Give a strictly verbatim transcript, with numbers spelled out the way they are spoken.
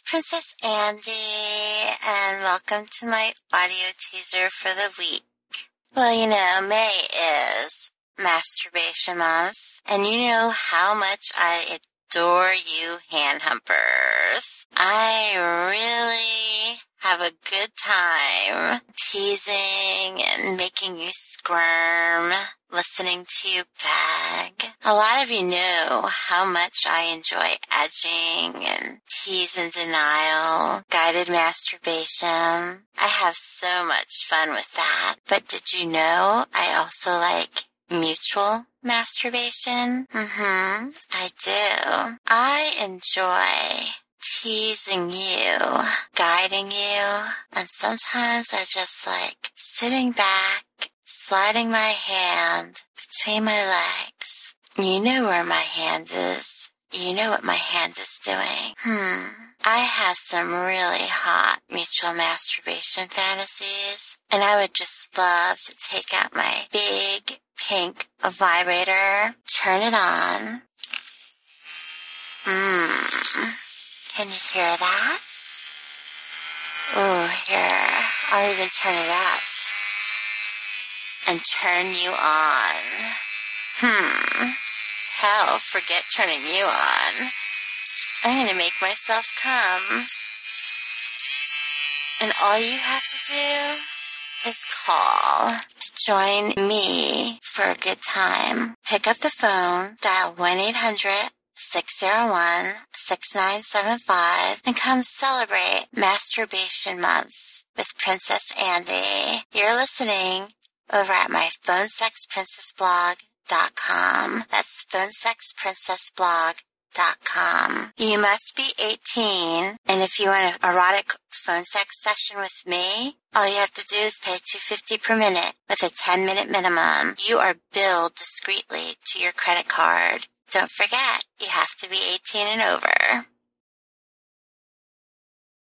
Princess Andy, and welcome to my audio teaser for the week. Well, you know, May is Masturbation Month, and you know how much I adore you hand humpers. I really have a good time teasing and making you squirm, listening to you bag. A lot of you know how much I enjoy edging and tease and denial, guided masturbation. I have so much fun with that. But did you know I also like mutual masturbation? Mm-hmm. I do. I enjoy teasing you, guiding you, and sometimes I just like sitting back, sliding my hand between my legs. You know where my hand is. You know what my hand is doing. Hmm. I have some really hot mutual masturbation fantasies, and I would just love to take out my big pink vibrator, turn it on. Mmm. Can you hear that? Oh, here. I'll even turn it up. And turn you on. Hmm. Hell, forget turning you on. I'm going to make myself come. And all you have to do is call to join me for a good time. Pick up the phone, dial one eight hundred six oh one six nine seven five, and come celebrate Masturbation Month with Princess Andy. You're listening over at my phone sex princess blog dot com. That's phone sex princess blog dot com. You must be eighteen, and if you want an erotic phone sex session with me, all you have to do is pay two dollars and fifty cents per minute with a ten minute minimum. You are billed discreetly to your credit card. Don't forget, you have to be eighteen and over.